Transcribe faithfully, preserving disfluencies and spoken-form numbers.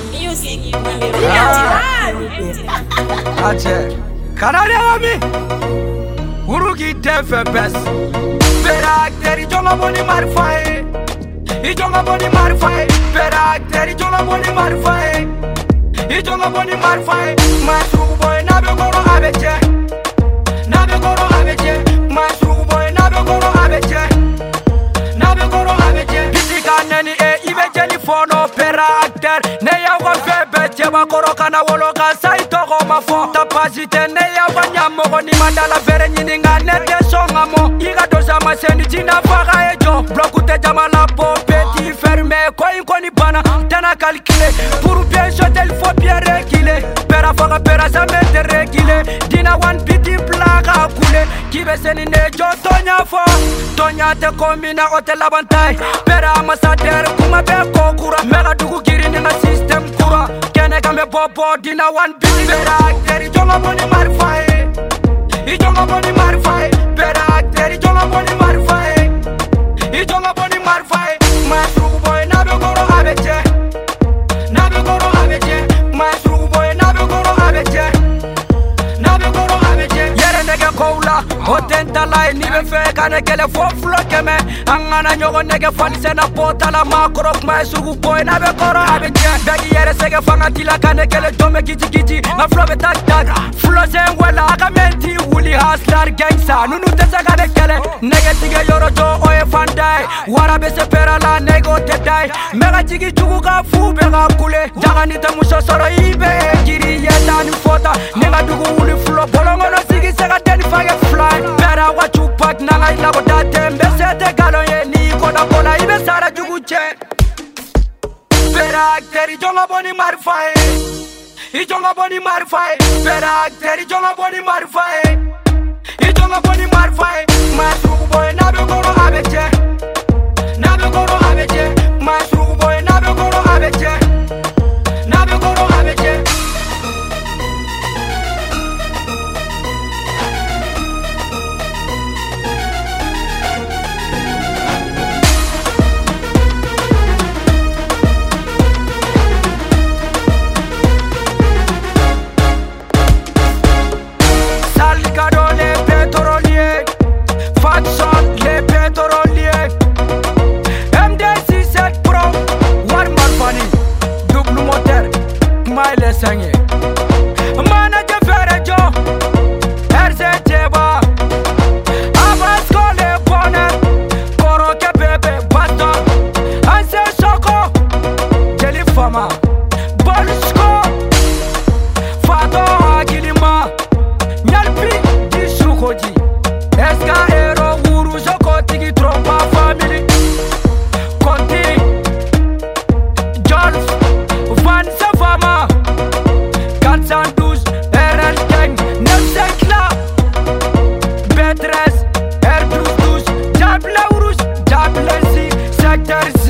Music. Ache Kanare ami Urugi tefe bes Perak teri jonga boni marfae I jonga boni marfae Perak teri jonga boni marfae I jonga boni marfae Masrugu boy nabe goro abeche Nabe goro abeche Masrugu boy nabe goro abeche Nabe goro abeche Bisika neni e ibe jeli fono Perak ter Ne ya wa febe Cheba koro kana wolo ka saito ma fo tapasite ne ya banyamo ko ni mandala fere nyini nga nete songa mo iga dosa maseni tina faga ejo bloku te jamala po petit fermé ko ko ni bana tana calculer pour bien choter il faut bien réguler pera faga pera ça me te réguler dina one petit plaga couler qui be seni ne jo tonya fo tonya te combina hotel avantage pera amasader kuma be ko kura mega dugu giri ni na system kura kene kambe bobo dina one big Perak teri jonga boni marfae I jonga boni marfae Perak teri jonga boni marfae I jonga boni marfae Masrugu boy nabe goro abeche Nabe goro abeche Masrugu boy nabe goro abeche Nabe goro abeche Yere nege koula Hotenta lai nibe fe kane kele fo flo keme Angana nyogo nege fani sena pota la makrok Masrugu boy nabe goro abeche Begi yere sege fanga tila kane kele jome giji giji Na flow be tak tak Flow zengwela akamenti wuli haslar gangsta Nunu tesa kane kele Nege tige yoro jo oye fandai Warabe se pera la nego te dai Mega jigi jugu ka fu bega kule Jaga nite musho soro ibe Giri yeta ni fota Nega dugu wuli flow Bolongo no sigi sega deni fage fly Pera wa chupak nanga ilago date Mbese te galon ye ni koda kola Ibe sara jugu che Perak teri jonga boni marfae I jonga boni marfae Perak teri jonga boni marfae I jonga boni marfae Masrugu boy nabe goro abeche Nabe goro abeche Masrugu boy nabe goro abeche Nabe goro abeche Manager Ferejo R C Jeba Abbas Kole Bonner Koro ke bebe Baston Anse Soko Jeli Fama Bolsko Fato Agilima Nyalpi Dishukoji Eska Hero Uru Joko Tigi Trompa Family Conti Jolf Van Safama quatre cent douze R L Gang neuf cinq là B treize R douze douze Diable Rouge Diable Secteur